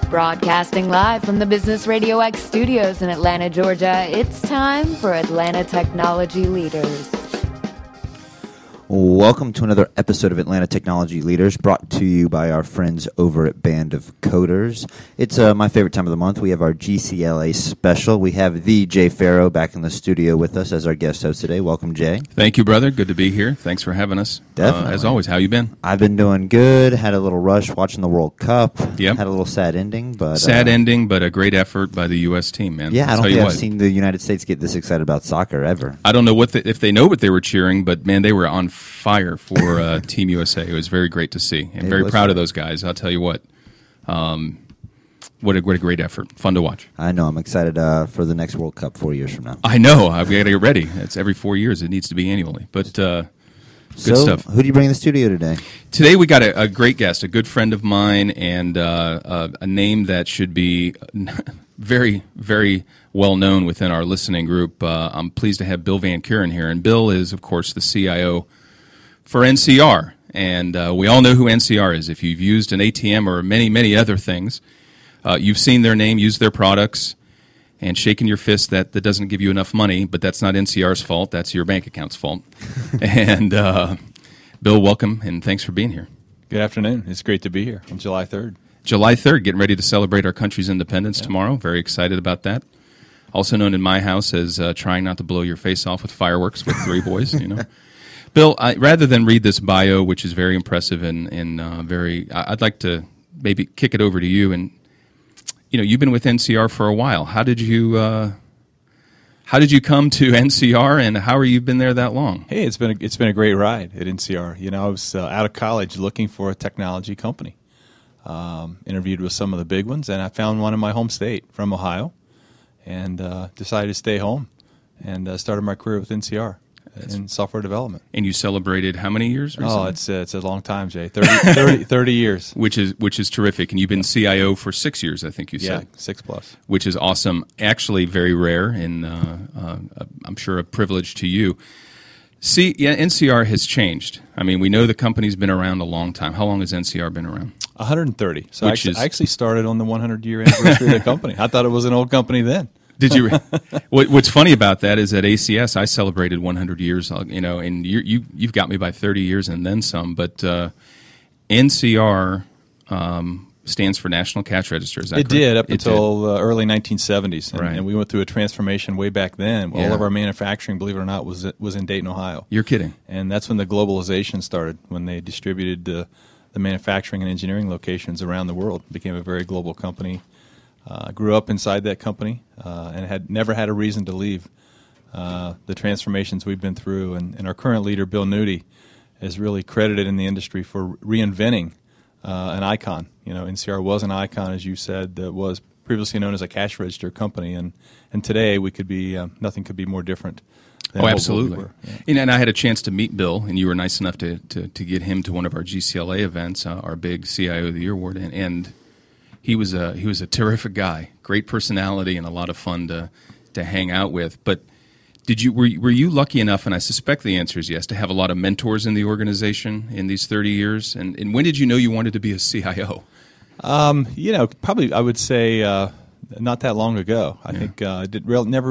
Broadcasting live from the Business Radio X studios in Atlanta, Georgia, it's time for Atlanta Technology Leaders. Welcome to another episode of Atlanta Technology Leaders, brought to you by our friends over at Band of Coders. It's my favorite time of the month. We have our GCLA special. We have the Jay Farrow back in the studio with us as our guest host today. Welcome, Jay. Thank you, brother. Good to be here. Thanks for having us. Definitely. As always, how you been? I've been doing good. Had a little rush watching the World Cup. Yep. Had a little sad ending, but sad ending, but a great effort by the U.S. team, man. Yeah, I don't think I've seen the United States get this excited about soccer ever. I don't know if they know what they were cheering, but man, they were on fire for Team USA. It was very great to see. I'm very proud of those guys. I'll tell you what. What a great effort. Fun to watch. I know. I'm excited for the next World Cup 4 years from now. I know. I've got to get ready. It's every 4 years. It needs to be annually. But good stuff. Who do you bring in the studio today? Today we got a great guest, a good friend of mine, and a name that should be very, very well known within our listening group. I'm pleased to have Bill Van Kuren here. And Bill is, of course, the CIO for NCR. And we all know who NCR is. If you've used an ATM or many, many other things, you've seen their name, used their products, and shaken your fist that doesn't give you enough money, but that's not NCR's fault. That's your bank account's fault. And Bill, welcome, and thanks for being here. Good afternoon. It's great to be here on July 3rd. July 3rd, getting ready to celebrate our country's independence tomorrow. Very excited about that. Also known in my house as trying not to blow your face off with fireworks with three boys, you know. Bill, rather than read this bio, which is very impressive and very, I'd like to maybe kick it over to you. And you know, you've been with NCR for a while. How did you come to NCR, and how are you been there that long? Hey, it's been a great ride at NCR. You know, I was out of college looking for a technology company. Interviewed with some of the big ones, and I found one in my home state from Ohio, and decided to stay home and started my career with NCR. In software development. And you celebrated how many years recently? Oh, it's a long time, Jay. 30 years. Which is terrific. And you've been CIO for 6 years, I think you said. Yeah, 6+. Which is awesome. Actually, very rare, and I'm sure a privilege to you. See, yeah, NCR has changed. I mean, we know the company's been around a long time. How long has NCR been around? 130. So I actually started on the 100-year anniversary of the company. I thought it was an old company then. Did you? What's funny about that is at ACS I celebrated 100 years, you know, and you've got me by 30 years and then some. But NCR stands for National Cash Register. Is that correct? It did up until early 1970s, right. And we went through a transformation way back then. All of our manufacturing, believe it or not, was in Dayton, Ohio. You're kidding. And that's when the globalization started, when they distributed the manufacturing and engineering locations around the world. It became a very global company. Grew up inside that company and had never had a reason to leave. The transformations we've been through, and our current leader, Bill Nudi, is really credited in the industry for reinventing an icon. You know, NCR was an icon, as you said, that was previously known as a cash register company, and today we could be nothing could be more different. Oh, absolutely. Yeah. And I had a chance to meet Bill, and you were nice enough to get him to one of our GCLA events, our big CIO of the Year award, and he was a terrific guy, great personality, and a lot of fun to hang out with. But were you lucky enough, and I suspect the answer is yes, to have a lot of mentors in the organization in these 30 years? And when did you know you wanted to be a CIO? You know, probably I would say not that long ago. I think I never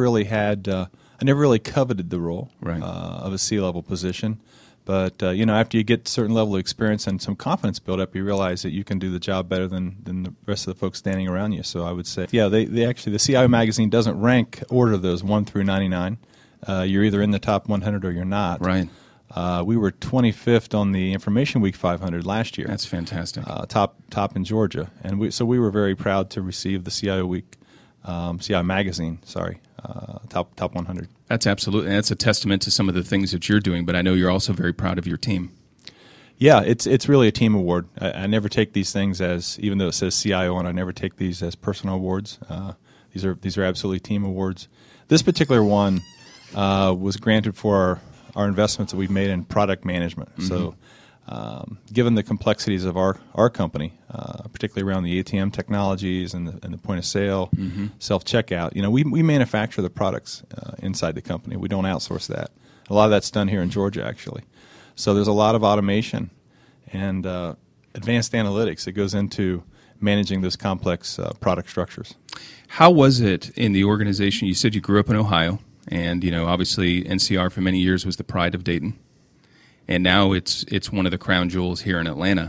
really coveted the role of a C-level position. But, you know, after you get a certain level of experience and some confidence built up, you realize that you can do the job better than the rest of the folks standing around you. So I would say, yeah, they actually, the CIO magazine doesn't order those 1 through 99. You're either in the top 100 or you're not. Right. We were 25th on the Information Week 500 last year. That's fantastic. Top in Georgia. And we were very proud to receive the CIO Week, CIO magazine, top 100. That's a testament to some of the things that you're doing, but I know you're also very proud of your team. Yeah, it's really a team award. I never take these things as, even though it says CIO on, I never take these as personal awards. These are absolutely team awards. This particular one was granted for our investments that we've made in product management. Mm-hmm. So given the complexities of our company, particularly around the ATM technologies and the point of sale, self-checkout, you know, we manufacture the products inside the company. We don't outsource that. A lot of that's done here in Georgia, actually. So there's a lot of automation and advanced analytics that goes into managing those complex product structures. How was it in the organization? You said you grew up in Ohio, and obviously NCR for many years was the pride of Dayton, and now it's one of the crown jewels here in Atlanta.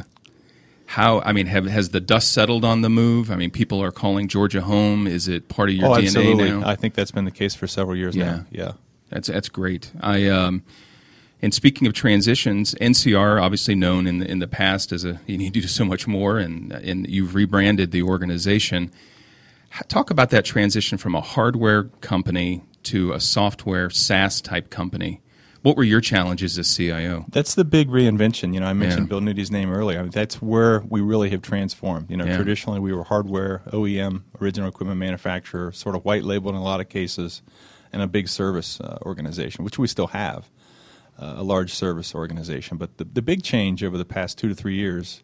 Has the dust settled on the move? I mean, people are calling Georgia home. Is it part of your DNA absolutely. now? I think that's been the case for several years now. Yeah, that's great. And speaking of transitions, NCR obviously known in the past as you need to do so much more, and you've rebranded the organization. Talk about that transition from a hardware company to a software SaaS type company. What were your challenges as CIO? That's the big reinvention. I mentioned Bill Nudie's name earlier. That's where we really have transformed. Traditionally we were hardware, OEM, original equipment manufacturer, sort of white labeled in a lot of cases, and a big service organization, which we still have, a large service organization. But the big change over the past 2 to 3 years,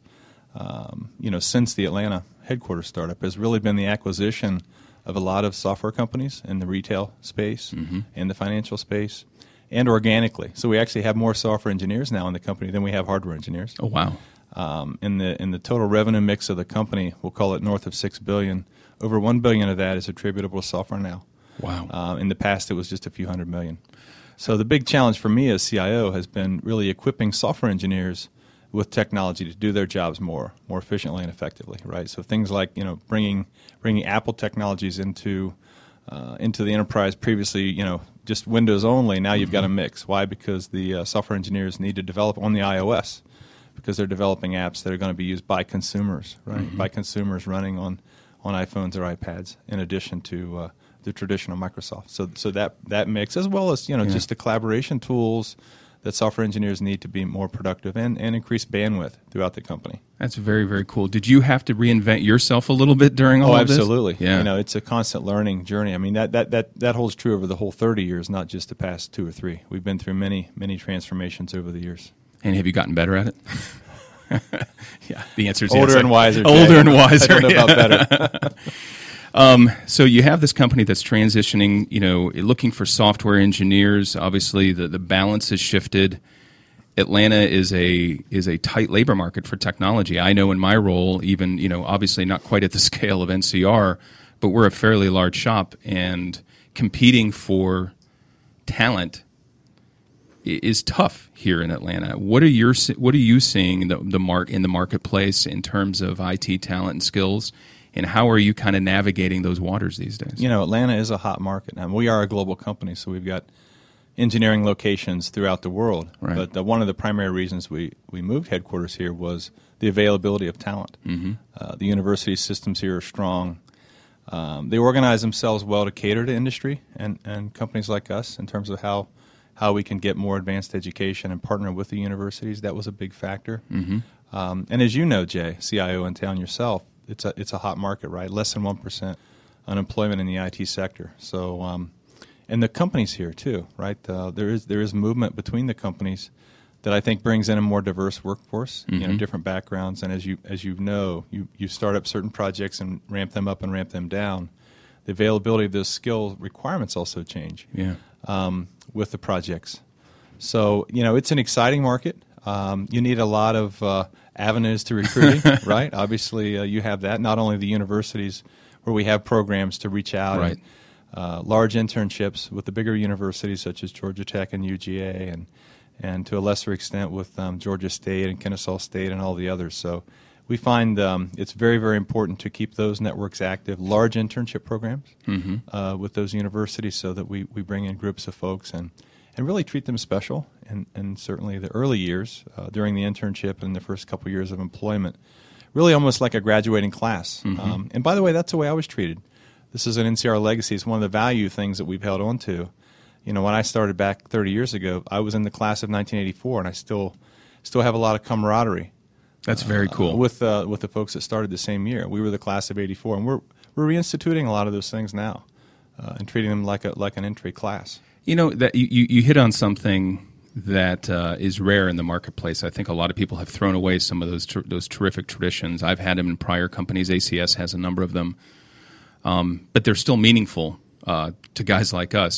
since the Atlanta headquarters startup, has really been the acquisition of a lot of software companies in the retail space and the financial space, and organically. So we actually have more software engineers now in the company than we have hardware engineers. Oh, wow. In the total revenue mix of the company, we'll call it north of $6 billion. Over $1 billion of that is attributable to software now. Wow. In the past, it was just a few $100 million. So the big challenge for me as CIO has been really equipping software engineers with technology to do their jobs more efficiently and effectively, right? So things like bringing Apple technologies into the enterprise. Previously, just Windows only. Now you've got a mix. Why? Because the software engineers need to develop on the iOS, because they're developing apps that are going to be used by consumers, right? By consumers running on iPhones or iPads, in addition to the traditional Microsoft. So that mix, as well as just the collaboration tools that software engineers need to be more productive and increase bandwidth throughout the company. That's very, very cool. Did you have to reinvent yourself a little bit during all of this? Oh, absolutely. Yeah. It's a constant learning journey. I mean, that holds true over the whole 30 years, not just the past 2 or 3. We've been through many, many transformations over the years. And have you gotten better at it? Yeah, the answer is older yes. And wiser. Older and wiser. I don't know about better. So you have this company that's transitioning, looking for software engineers. Obviously, the balance has shifted. Atlanta is a tight labor market for technology. I know in my role, even, obviously not quite at the scale of NCR, but we're a fairly large shop, and competing for talent is tough here in Atlanta. What are you seeing in the marketplace in terms of IT talent and skills? And how are you kind of navigating those waters these days? Atlanta is a hot market. Now, we are a global company, so we've got engineering locations throughout the world. Right. But one of the primary reasons we moved headquarters here was the availability of talent. The university systems here are strong. They organize themselves well to cater to industry and companies like us in terms of how we can get more advanced education and partner with the universities. That was a big factor. And as you know, Jay, CIO in town yourself, it's a hot market, right? Less than 1% unemployment in the IT sector. So, and the companies here too, right? There is movement between the companies that I think brings in a more diverse workforce, different backgrounds. And as you know, you start up certain projects and ramp them up and ramp them down. The availability of those skill requirements also change with the projects. So, it's an exciting market. You need a lot of avenues to recruiting, right? Obviously, you have that. Not only the universities where we have programs to reach out, right. And, large internships with the bigger universities such as Georgia Tech and UGA, and to a lesser extent with Georgia State and Kennesaw State and all the others. So we find it's very, very important to keep those networks active, large internship programs with those universities, so that we bring in groups of folks and really treat them special, and certainly the early years during the internship and the first couple years of employment, really almost like a graduating class. And by the way, that's the way I was treated. This is an NCR legacy. It's one of the value things that we've held on to. When I started back 30 years ago, I was in the class of 1984, and I still have a lot of camaraderie. That's very cool. With the folks that started the same year. We were the class of 84, and we're reinstituting a lot of those things now and treating them like an entry class. That you hit on something that is rare in the marketplace. I think a lot of people have thrown away some of those terrific traditions. I've had them in prior companies. ACS has a number of them, but they're still meaningful to guys like us.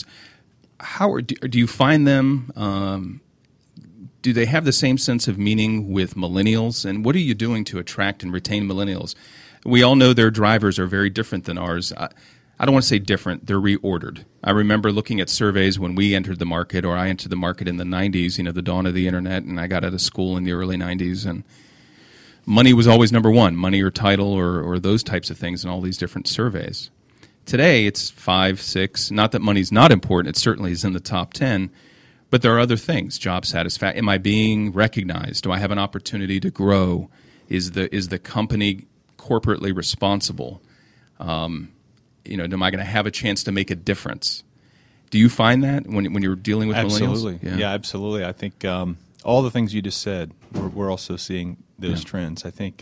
Do you find them? Do they have the same sense of meaning with millennials? And what are you doing to attract and retain millennials? we all know their drivers are very different than ours. I don't want to say different. They're reordered. I remember looking at surveys when we entered the market, or I entered the market in the 90s, the dawn of the internet, and I got out of school in the early 90s, and money was always number one, money or title or those types of things in all these different surveys. Today, it's 5, 6, not that money's not important, it certainly is in the top 10, but there are other things, job satisfaction. Am I being recognized? Do I have an opportunity to grow? Is the company corporately responsible? Am I going to have a chance to make a difference? Do you find that when you're dealing with millennials? Absolutely. Yeah, absolutely. I think all the things you just said, we're also seeing those trends. I think,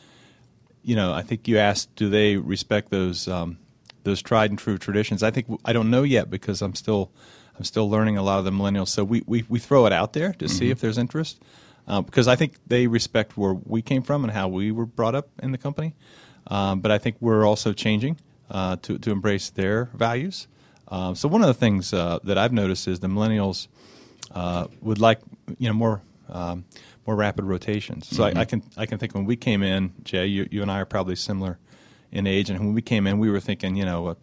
I think you asked, do they respect those tried and true traditions? I think I don't know yet because I'm still learning a lot of the millennials. So we throw it out there to see if there's interest because I think they respect where we came from and how we were brought up in the company. But I think we're also changing to embrace their values. So one of the things that I've noticed is the millennials would like more rapid rotations. So I can think when we came in, Jay, you and I are probably similar in age, and when we came in, we were thinking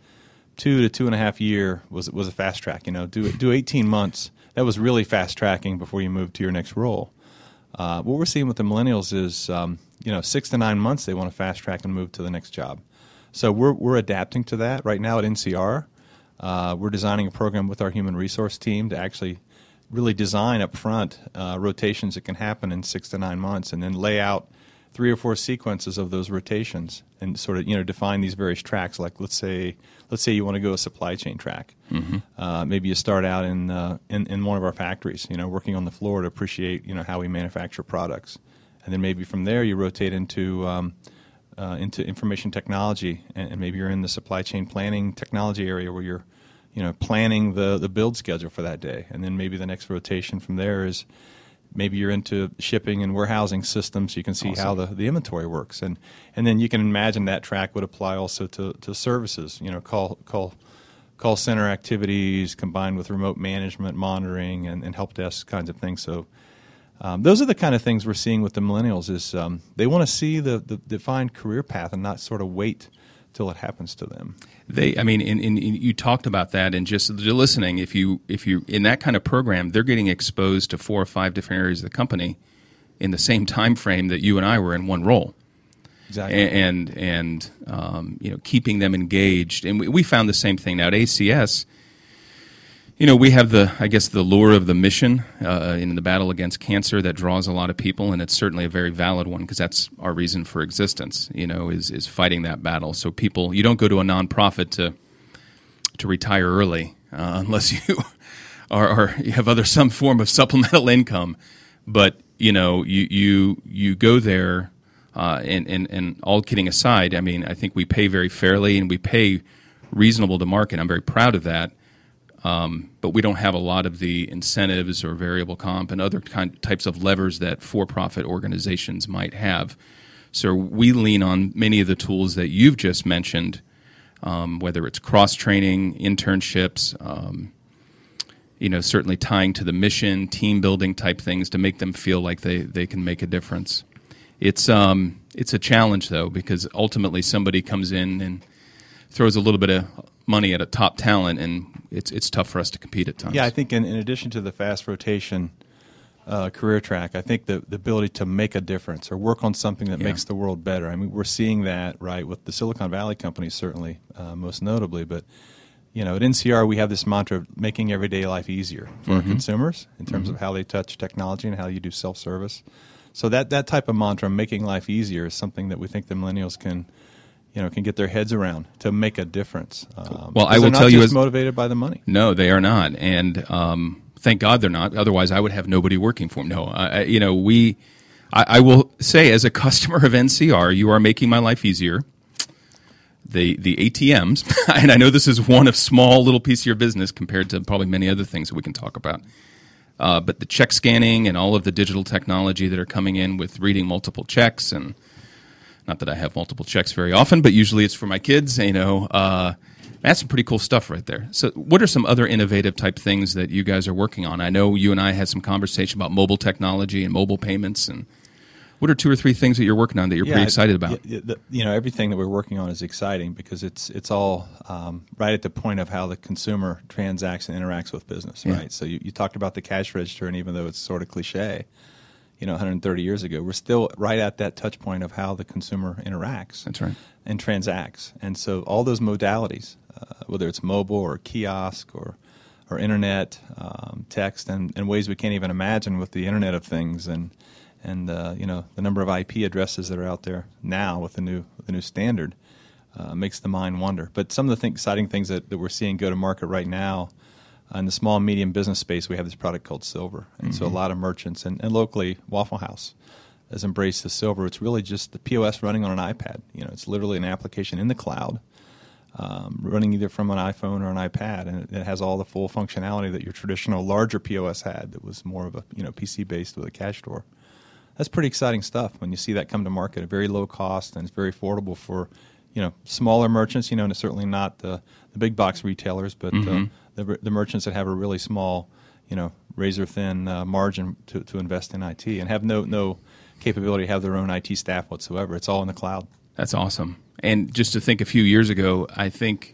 2 to 2.5 year was a fast track. Do 18 months. That was really fast tracking before you moved to your next role. What we're seeing with the millennials is 6 to 9 months they want to fast track and move to the next job. So we're adapting to that right now at NCR. We're designing a program with our human resource team to actually really design up front rotations that can happen in 6 to 9 months, and then lay out 3 or 4 sequences of those rotations, and sort of define these various tracks. Like let's say you want to go a supply chain track. Maybe you start out in one of our factories, working on the floor to appreciate how we manufacture products, and then maybe from there you rotate into information technology, and maybe you're in the supply chain planning technology area where you're planning the build schedule for that day, and then maybe the next rotation from there is maybe you're into shipping and warehousing systems. You can see how the inventory works, and then you can imagine that track would apply also to services. Call center activities combined with remote management, monitoring, and help desk kinds of things. So those are the kind of things we're seeing with the millennials. Is they want to see the defined career path and not sort of wait till it happens to them. You talked about that, and just listening. If you in that kind of program, they're getting exposed to 4 or 5 different areas of the company in the same time frame that you and I were in one role. Exactly. And keeping them engaged, and we found the same thing now at ACS. We have the lure of the mission in the battle against cancer that draws a lot of people, and it's certainly a very valid one because that's our reason for existence, is fighting that battle. So you don't go to a nonprofit to retire early unless you you have some form of supplemental income. But, you go there, and all kidding aside, I think we pay very fairly and we pay reasonable to market. I'm very proud of that. But we don't have a lot of the incentives or variable comp and other types of levers that for-profit organizations might have. So we lean on many of the tools that you've just mentioned, whether it's cross-training, internships, certainly tying to the mission, team-building type things to make them feel like they can make a difference. It's a challenge, though, because ultimately somebody comes in and throws a little bit of money at a top talent, and it's tough for us to compete at times. Yeah, I think in addition to the fast rotation career track, I think the ability to make a difference or work on something that makes the world better. We're seeing that, right, with the Silicon Valley companies, certainly, most notably. But, at NCR, we have this mantra of making everyday life easier for our consumers in terms of how they touch technology and how you do self-service. So that type of mantra, making life easier, is something that we think the millennials can get their heads around to make a difference. Well, I will tell you, as motivated by the money. No, they are not, and thank God they're not. Otherwise, I would have nobody working for them. No, I will say, as a customer of NCR, you are making my life easier. The ATMs, and I know this is one of small little piece of your business compared to probably many other things that we can talk about. But the check scanning and all of the digital technology that are coming in with reading multiple checks, and not that I have multiple checks very often, but usually it's for my kids. That's some pretty cool stuff right there. So what are some other innovative type things that you guys are working on? I know you and I had some conversation about mobile technology and mobile payments and What are 2 or 3 things that you're working on that you're pretty excited about? Everything that we're working on is exciting because it's all right at the point of how the consumer transacts and interacts with business, right? So you talked about the cash register, and even though it's sort of cliche, 130 years ago, we're still right at that touch point of how the consumer interacts. That's right. And transacts. And so all those modalities, whether it's mobile or kiosk or internet, text, and ways we can't even imagine with the Internet of Things, and the number of IP addresses that are out there now with the new standard makes the mind wonder. But some of the exciting things that we're seeing go to market right now in the small and medium business space, we have this product called Silver, and so a lot of merchants and locally Waffle House has embraced the Silver. It's really just the POS running on an iPad. It's literally an application in the cloud. Running either from an iPhone or an iPad, and it has all the full functionality that your traditional larger POS had that was more of a PC-based with a cash drawer. That's pretty exciting stuff when you see that come to market at very low cost, and it's very affordable for smaller merchants, and it's certainly not the big box retailers, but the merchants that have a really small, razor-thin margin to invest in IT and have no capability to have their own IT staff whatsoever. It's all in the cloud. That's awesome. And just to think, a few years ago, I think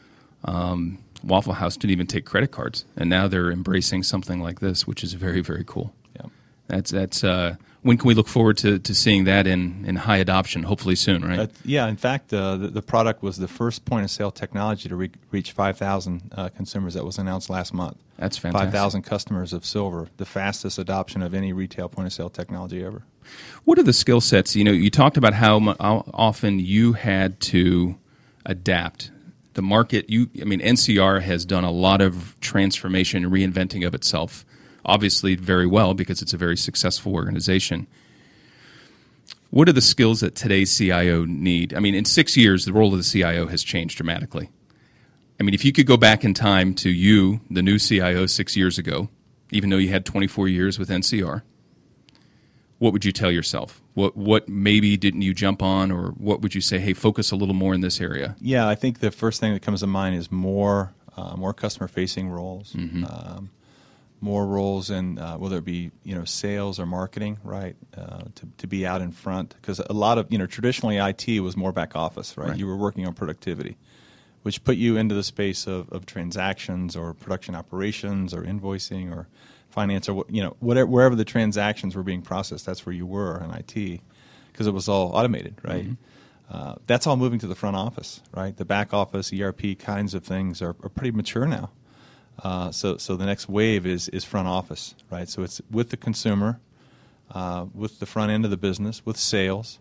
Waffle House didn't even take credit cards, and now they're embracing something like this, which is very, very cool. Yeah. That's when can we look forward to seeing that in high adoption? Hopefully soon, right? In fact, the product was the first point-of-sale technology to reach 5,000 consumers. That was announced last month. That's fantastic. 5,000 customers of Silver, the fastest adoption of any retail point-of-sale technology ever. What are the skill sets? You talked about how often you had to adapt. The market, NCR has done a lot of transformation and reinventing of itself, obviously very well because it's a very successful organization. What are the skills that today's CIO need? In 6 years, the role of the CIO has changed dramatically. If you could go back in time to you, the new CIO 6 years ago, even though you had 24 years with NCR, what would you tell yourself? What maybe didn't you jump on, or what would you say, hey, focus a little more in this area? Yeah, I think the first thing that comes to mind is more customer-facing roles, more roles in whether it be sales or marketing, right? To be out in front, because a lot of traditionally IT was more back office, right? You were working on productivity, which put you into the space of transactions or production operations or invoicing or finance or wherever the transactions were being processed. That's where you were in IT because it was all automated, right? That's all moving to the front office, right? The back office, ERP kinds of things are pretty mature now. So the next wave is front office, right? So it's with the consumer, with the front end of the business, with sales,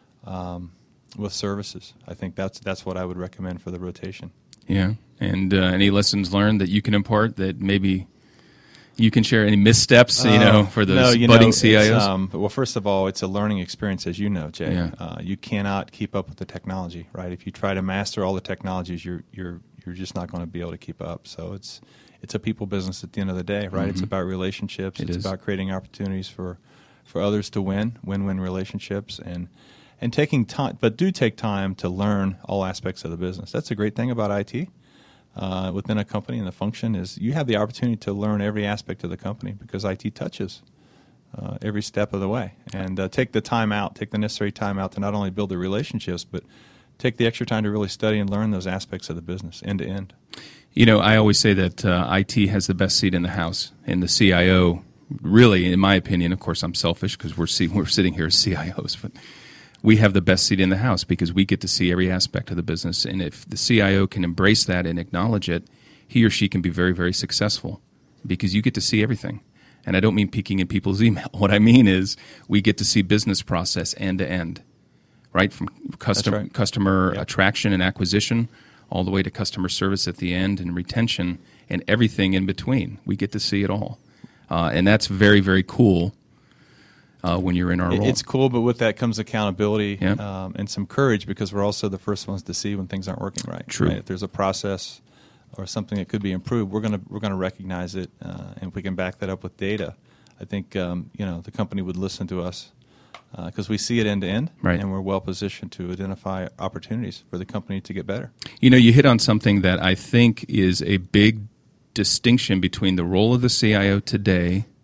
with services. I think that's what I would recommend for the rotation. Yeah, and any lessons learned that you can impart that maybe you can share, any missteps, for those budding CIOs? Well, first of all, it's a learning experience, as you know, Jay. Yeah. You cannot keep up with the technology, right? If you try to master all the technologies, you're just not going to be able to keep up. So it's a people business at the end of the day, right? It's about relationships. It's about creating opportunities for others to win-win relationships, and taking time, but do take time to learn all aspects of the business. That's a great thing about IT. Within a company, and the function is you have the opportunity to learn every aspect of the company because IT touches every step of the way. And take the necessary time out to not only build the relationships, but take the extra time to really study and learn those aspects of the business end to end. I always say that IT has the best seat in the house, and the CIO, really, in my opinion, of course I'm selfish because we're sitting here as CIOs, but we have the best seat in the house because we get to see every aspect of the business. And if the CIO can embrace that and acknowledge it, he or she can be very, very successful because you get to see everything. And I don't mean peeking in people's email. What I mean is we get to see business process end to end, right? From customer attraction and acquisition all the way to customer service at the end and retention and everything in between. We get to see it all. And that's very, very cool. When you're in our role. It's cool, but with that comes accountability and some courage because we're also the first ones to see when things aren't working right. True. Right? If there's a process or something that could be improved, we're gonna recognize it, and if we can back that up with data, I think the company would listen to us because we see it end to end, and we're well positioned to identify opportunities for the company to get better. You hit on something that I think is a big distinction between the role of the CIO today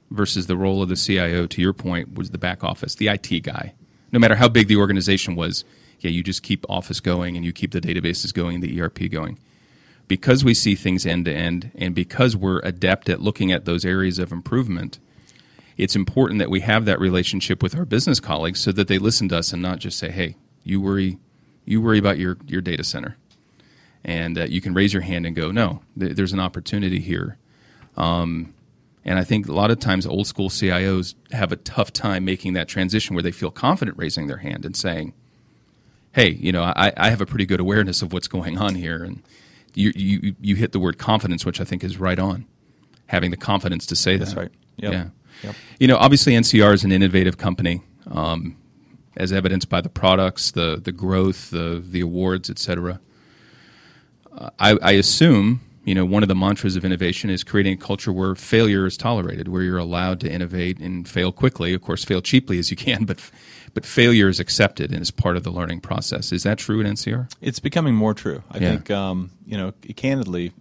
versus the role of the CIO, to your point, was the back office, the IT guy. No matter how big the organization was, yeah, you just keep Office going and you keep the databases going, the ERP going. Because we see things end to end, and because we're adept at looking at those areas of improvement, it's important that we have that relationship with our business colleagues so that they listen to us and not just say, hey, you worry about your data center. And you can raise your hand and go, no, there's an opportunity here. And I think a lot of times old school CIOs have a tough time making that transition where they feel confident raising their hand and saying, hey, I have a pretty good awareness of what's going on here. And you hit the word confidence, which I think is right on, having the confidence to say that. That's right. Yep. Yeah. Yep. Obviously NCR is an innovative company, as evidenced by the products, the growth, the awards, et cetera. I assume, one of the mantras of innovation is creating a culture where failure is tolerated, where you're allowed to innovate and fail quickly. Of course, fail cheaply as you can, but failure is accepted and is part of the learning process. Is that true at NCR? It's becoming more true. I think, candidly,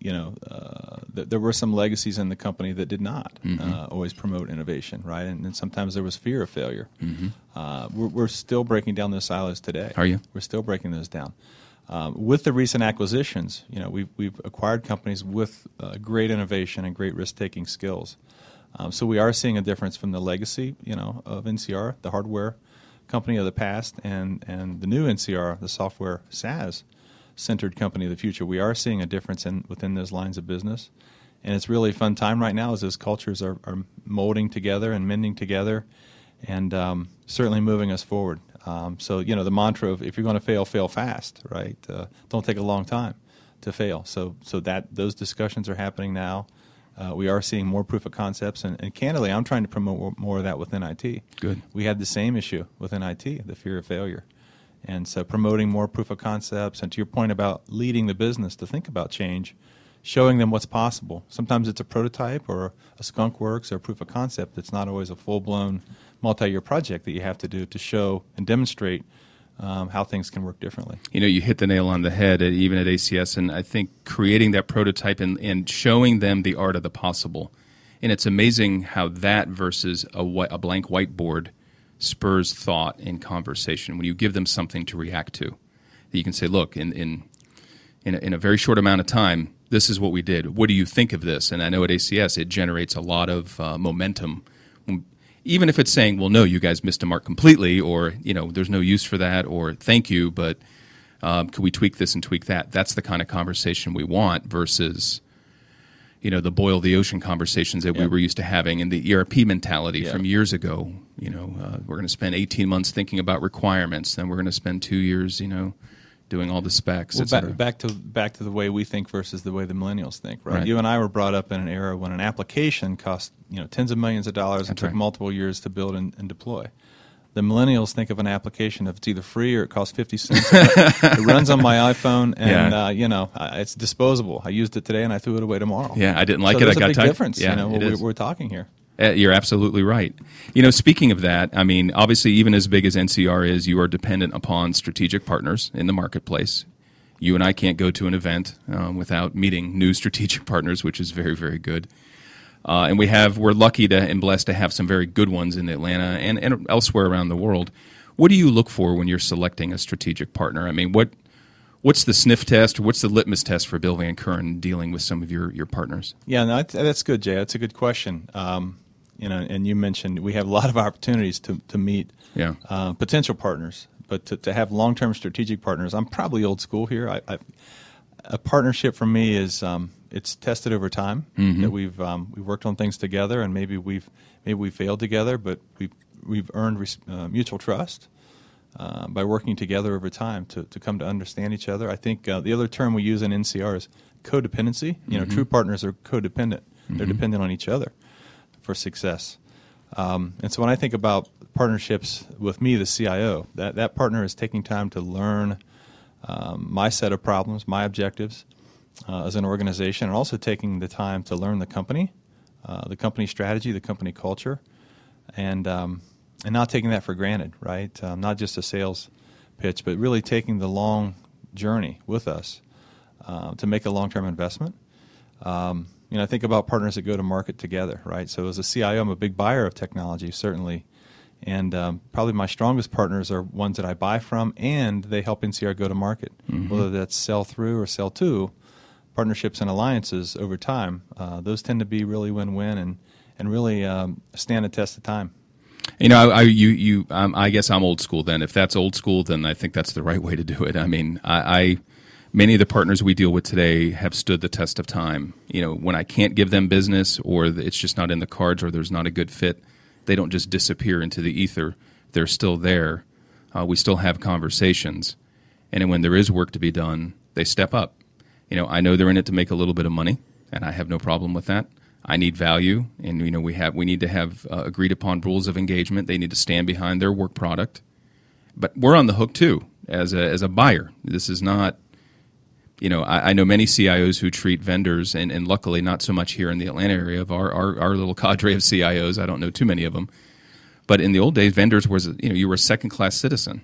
there were some legacies in the company that did not always promote innovation, right? And sometimes there was fear of failure. We're still breaking down those silos today. Are you? We're still breaking those down. With the recent acquisitions, we've acquired companies with great innovation and great risk-taking skills. So we are seeing a difference from the legacy, of NCR, the hardware company of the past, and the new NCR, the software SaaS-centered company of the future. We are seeing a difference within those lines of business. And it's really a fun time right now as those cultures are molding together and mending together and certainly moving us forward. So, the mantra of if you're going to fail, fail fast, right? Don't take a long time to fail. So that those discussions are happening now. We are seeing more proof of concepts. And candidly, I'm trying to promote more of that within IT. Good. We had the same issue within IT, the fear of failure. And so promoting more proof of concepts. And to your point about leading the business to think about change, showing them what's possible. Sometimes it's a prototype or a skunk works or a proof of concept. It's not always a full-blown multi-year project that you have to do to show and demonstrate how things can work differently. You hit the nail on the head, even at ACS, and I think creating that prototype and showing them the art of the possible. And it's amazing how that versus a blank whiteboard spurs thought and conversation. When you give them something to react to, that you can say, look, in a very short amount of time, this is what we did. What do you think of this? And I know at ACS it generates a lot of momentum. Even if it's saying, well, no, you guys missed a mark completely, or, there's no use for that, or thank you, but could we tweak this and tweak that? That's the kind of conversation we want versus, the boil the ocean conversations that we were used to having and the ERP mentality from years ago. We're going to spend 18 months thinking about requirements, then we're going to spend 2 years, doing all the specs. Well, back to the way we think versus the way the millennials think, right? You and I were brought up in an era when an application cost tens of millions of dollars and took multiple years to build and deploy. The millennials think of an application if it's either free or it costs 50 cents. It runs on my iPhone, and it's disposable. I used it today and I threw it away tomorrow. Yeah, I didn't like it. There's I got a big tired. difference. Yeah, We're talking here. You're absolutely right. Speaking of that, I mean, obviously, even as big as NCR is, you are dependent upon strategic partners in the marketplace. You and I can't go to an event without meeting new strategic partners, which is very, very good. And we're lucky and blessed to have some very good ones in Atlanta and elsewhere around the world. What do you look for when you're selecting a strategic partner? I mean, what's the sniff test or what's the litmus test for Bill Van Kuren dealing with some of your partners? Yeah, no, that's good, Jay. That's a good question. And you mentioned we have a lot of opportunities to meet potential partners, but to have long-term strategic partners, I'm probably old school here. A partnership for me is it's tested over time. That we've worked on things together, and maybe we failed together, but we've earned mutual trust by working together over time to come to understand each other. I think the other term we use in NCR is codependency. True partners are codependent. They're dependent on each other for success. And so when I think about partnerships with me, the CIO, that partner is taking time to learn my set of problems, my objectives as an organization, and also taking the time to learn the company strategy, the company culture, and not taking that for granted, right? Not just a sales pitch, but really taking the long journey with us to make a long-term investment. I think about partners that go to market together, right? So as a CIO, I'm a big buyer of technology, certainly. And probably my strongest partners are ones that I buy from, and they help NCR go to market, whether that's sell through or sell to. Partnerships and alliances over time, those tend to be really win-win and really stand the test of time. I guess I'm old school then. If that's old school, then I think that's the right way to do it. I mean, many of the partners we deal with today have stood the test of time. When I can't give them business, or it's just not in the cards, or there's not a good fit, they don't just disappear into the ether. They're still there. We still have conversations. And when there is work to be done, they step up. I know they're in it to make a little bit of money, and I have no problem with that. I need value, and we need to have agreed upon rules of engagement. They need to stand behind their work product. But we're on the hook too as a buyer. This is not, I know many CIOs who treat vendors, and luckily not so much here in the Atlanta area of our little cadre of CIOs. I don't know too many of them. But in the old days, vendors was, you were a second-class citizen.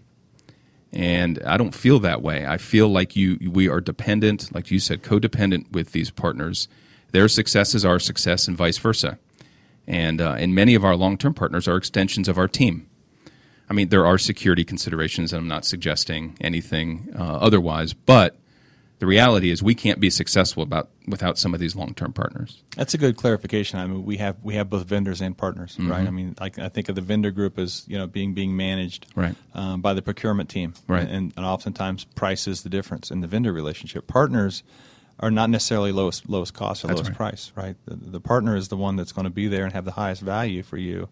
And I don't feel that way. I feel like we are dependent, like you said, codependent with these partners. Their success is our success, and vice versa. And many of our long-term partners are extensions of our team. I mean, there are security considerations, and I'm not suggesting anything otherwise, but the reality is we can't be successful without some of these long-term partners. That's a good clarification. I mean, we have both vendors and partners, right? I mean, I think of the vendor group as being managed right. By the procurement team, right? And oftentimes price is the difference in the vendor relationship. Partners are not necessarily lowest cost or lowest price, right? The partner is the one that's going to be there and have the highest value for you.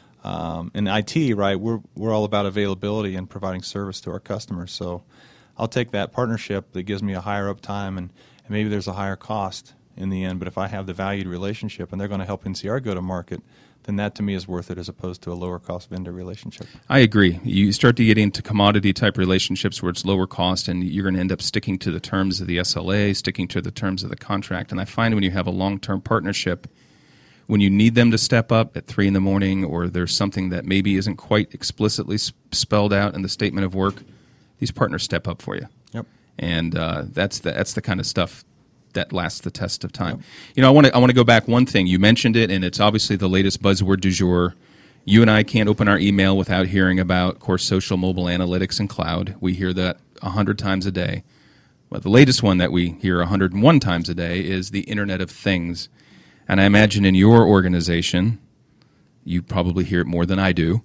In IT, right, we're all about availability and providing service to our customers. So I'll take that partnership that gives me a higher uptime, and maybe there's a higher cost in the end. But if I have the valued relationship and they're going to help NCR go to market, then that to me is worth it as opposed to a lower cost vendor relationship. I agree. You start to get into commodity type relationships where it's lower cost, and you're going to end up sticking to the terms of the SLA, sticking to the terms of the contract. And I find when you have a long-term partnership, when you need them to step up at 3 a.m, or there's something that maybe isn't quite explicitly spelled out in the statement of work, these partners step up for you. Yep. And that's the kind of stuff that lasts the test of time. Yep. I want to go back one thing. You mentioned it, and it's obviously the latest buzzword du jour. You and I can't open our email without hearing about, of course, social, mobile analytics, and cloud. We hear that 100 times a day. Well, the latest one that we hear 101 times a day is the Internet of Things. And I imagine in your organization, you probably hear it more than I do.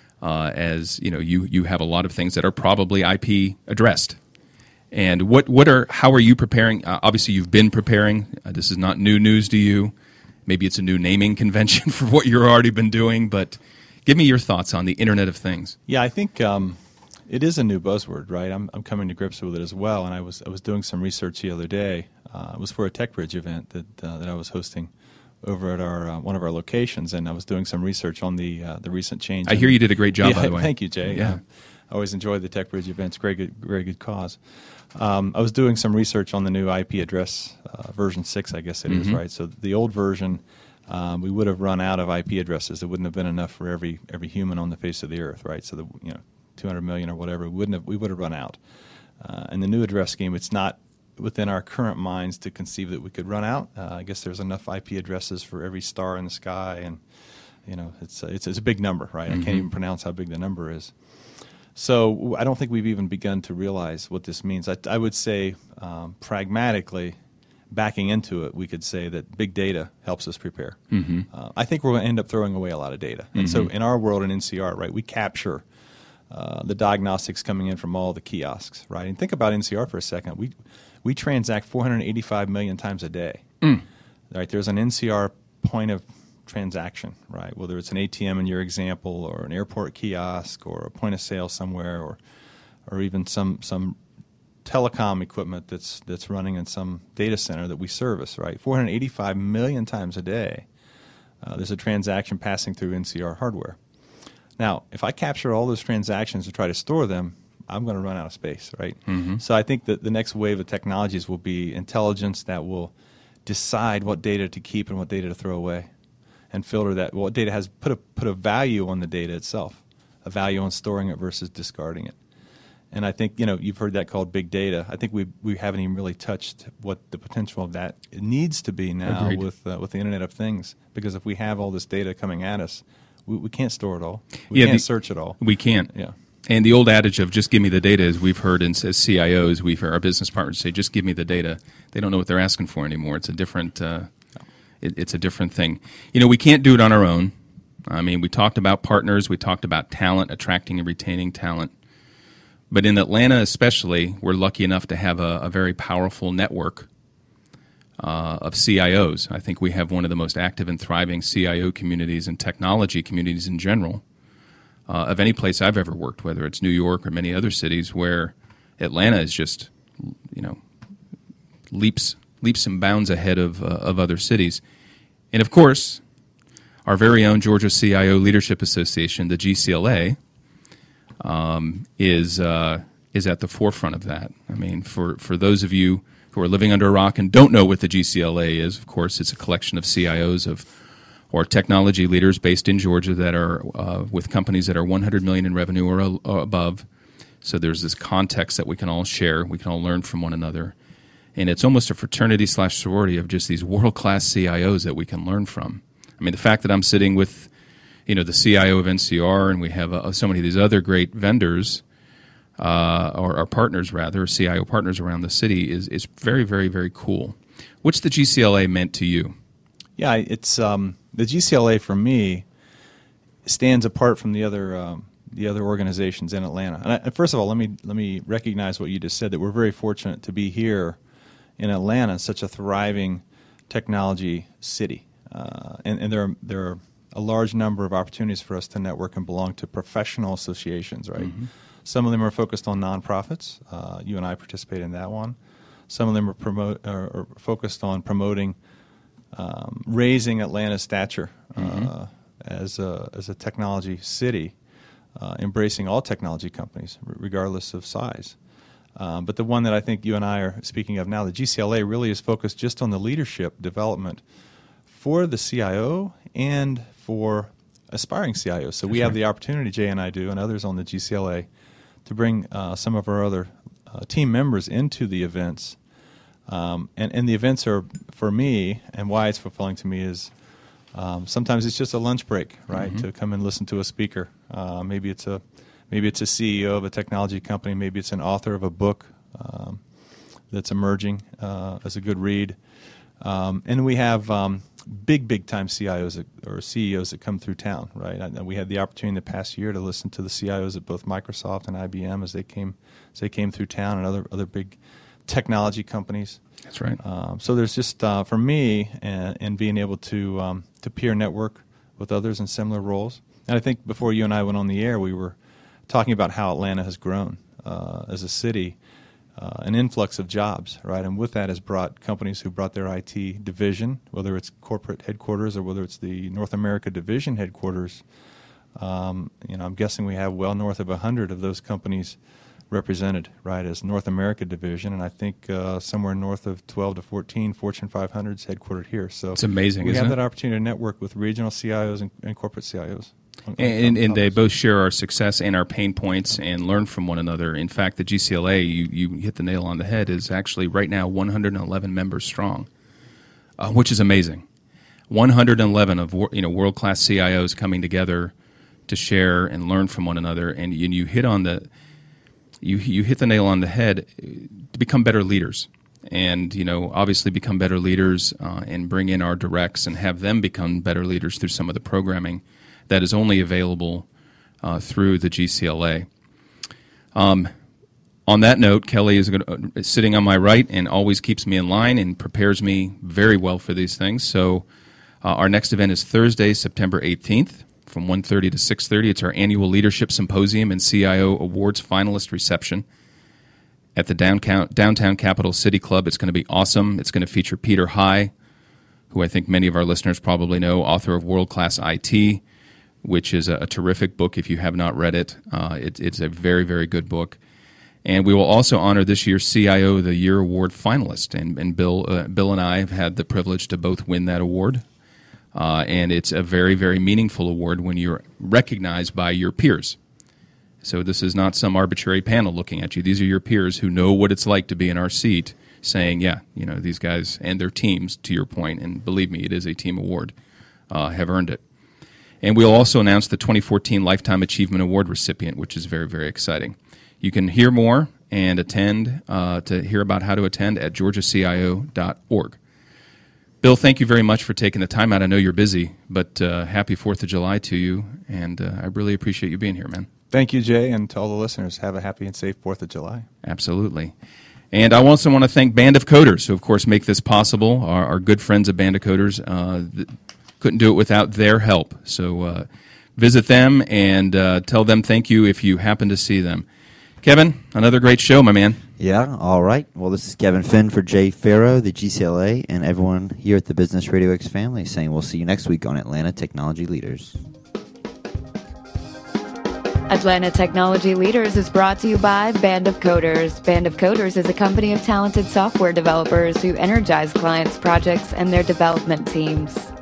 As you have a lot of things that are probably IP addressed. And how are you preparing? Obviously, you've been preparing. This is not new news to you. Maybe it's a new naming convention for what you've already been doing. But give me your thoughts on the Internet of Things. Yeah, I think it is a new buzzword, right? I'm coming to grips with it as well. And I was doing some research the other day. It was for a TechBridge event that I was hosting over at our one of our locations, and I was doing some research on the recent change. I hear you did a great job, by the way. Thank you, Jay. Yeah. I always enjoy the TechBridge events. Very good cause. I was doing some research on the new IP address version 6, I guess it is, right? So the old version, we would have run out of IP addresses. It wouldn't have been enough for every human on the face of the earth, right? So 200 million or whatever, we would have run out. And the new address scheme, it's not within our current minds to conceive that we could run out. I guess there's enough IP addresses for every star in the sky, and it's a big number, right? I can't even pronounce how big the number is. So I don't think we've even begun to realize what this means. I would say, pragmatically, backing into it, we could say that big data helps us prepare. I think we're going to end up throwing away a lot of data. And so in our world in NCR, right, we capture the diagnostics coming in from all the kiosks, right? And think about NCR for a second. We transact 485 million times a day. Right? There's an NCR point of transaction, right? Whether it's an ATM in your example, or an airport kiosk, or a point of sale somewhere, or even some telecom equipment that's running in some data center that we service, right? 485 million times a day, there's a transaction passing through NCR hardware. Now, if I capture all those transactions and try to store them, I'm going to run out of space, right? So I think that the next wave of technologies will be intelligence that will decide what data to keep and what data to throw away, and filter that. What data has put a value on the data itself, a value on storing it versus discarding it. And I think, you've heard that called big data. I think we haven't even really touched what the potential of that needs to be now with the Internet of Things. Because if we have all this data coming at us, we can't store it all. We can't search it all. We can't. Yeah. And the old adage of just give me the data, as we've heard as CIOs, we've heard our business partners say, just give me the data. They don't know what they're asking for anymore. It's a different it's a different thing. We can't do it on our own. I mean, we talked about partners. We talked about talent, attracting and retaining talent. But in Atlanta especially, we're lucky enough to have a very powerful network of CIOs. I think we have one of the most active and thriving CIO communities and technology communities in general of any place I've ever worked, whether it's New York or many other cities, where Atlanta is just, leaps and bounds ahead of other cities. And of course, our very own Georgia CIO Leadership Association, the GCLA, is at the forefront of that. I mean, for those of you who are living under a rock and don't know what the GCLA is, of course, it's a collection of CIOs or technology leaders based in Georgia that are with companies that are $100 million in revenue or above. So there's this context that we can all share. We can all learn from one another. And it's almost a fraternity/sorority of just these world-class CIOs that we can learn from. I mean, the fact that I'm sitting with the CIO of NCR, and we have so many of these other great vendors, or our partners rather, CIO partners around the city, is very, very, very cool. What's the GCLA meant to you? Yeah, it's the GCLA for me stands apart from the other organizations in Atlanta. And first of all, let me recognize what you just said, that we're very fortunate to be here in Atlanta, such a thriving technology city, and there are a large number of opportunities for us to network and belong to professional associations, right? Mm-hmm. Some of them are focused on nonprofits. You and I participate in that one. Some of them are focused on promoting, raising Atlanta's stature as a technology city, embracing all technology companies, regardless of size. But the one that I think you and I are speaking of now, the GCLA, really is focused just on the leadership development for the CIO and for aspiring CIOs. So we have the opportunity, Jay and I do, and others on the GCLA, to bring some of our other team members into the events. And the events are, for me, and why it's fulfilling to me is sometimes it's just a lunch break, right, to come and listen to a speaker. Maybe it's a CEO of a technology company. Maybe it's an author of a book that's emerging as a good read. And we have big time CIOs or CEOs that come through town, right? And we had the opportunity in the past year to listen to the CIOs at both Microsoft and IBM as they came through town, and other big technology companies. That's right. So there's just for me and being able to peer network with others in similar roles. And I think before you and I went on the air, we were talking about how Atlanta has grown as a city. An influx of jobs, right? And with that has brought companies who brought their IT division, whether it's corporate headquarters or whether it's the North America division headquarters. I'm guessing we have well north of 100 of those companies represented, right, as North America division, and I think somewhere north of 12 to 14 Fortune 500s headquartered here. So it's amazing. We have that opportunity to network with regional CIOs and corporate CIOs. And they both share our success and our pain points and learn from one another. In fact, the GCLA, you hit the nail on the head, is actually right now 111 members strong, which is amazing. 111 of world-class CIOs coming together to share and learn from one another, and you hit the nail on the head to become better leaders. And obviously become better leaders and bring in our directs and have them become better leaders through some of the programming that is only available through the GCLA. On that note, Kelly is sitting on my right and always keeps me in line and prepares me very well for these things. So our next event is Thursday, September 18th from 1:30 to 6:30. It's our annual Leadership Symposium and CIO Awards finalist reception at the Downtown Capital City Club. It's going to be awesome. It's going to feature Peter High, who I think many of our listeners probably know, author of World Class IT, which is a terrific book if you have not read it. It's a very, very good book. And we will also honor this year's CIO of the Year Award finalist. And Bill and I have had the privilege to both win that award. And it's a very, very meaningful award when you're recognized by your peers. So this is not some arbitrary panel looking at you. These are your peers who know what it's like to be in our seat saying, yeah, these guys and their teams, to your point, and believe me, it is a team award, have earned it. And we'll also announce the 2014 Lifetime Achievement Award recipient, which is very, very exciting. You can hear more and attend to hear about how to attend at georgiacio.org. Bill, thank you very much for taking the time out. I know you're busy, but happy 4th of July to you, and I really appreciate you being here, man. Thank you, Jay, and to all the listeners, have a happy and safe 4th of July. Absolutely. And I also want to thank Band of Coders, who, of course, make this possible. Our good friends at Band of Coders couldn't do it without their help. So visit them and tell them thank you if you happen to see them. Kevin, another great show, my man. Yeah, all right. Well, this is Kevin Finn for Jay Farrow, the GCLA, and everyone here at the Business Radio X family saying we'll see you next week on Atlanta Technology Leaders. Atlanta Technology Leaders is brought to you by Band of Coders. Band of Coders is a company of talented software developers who energize clients' projects and their development teams.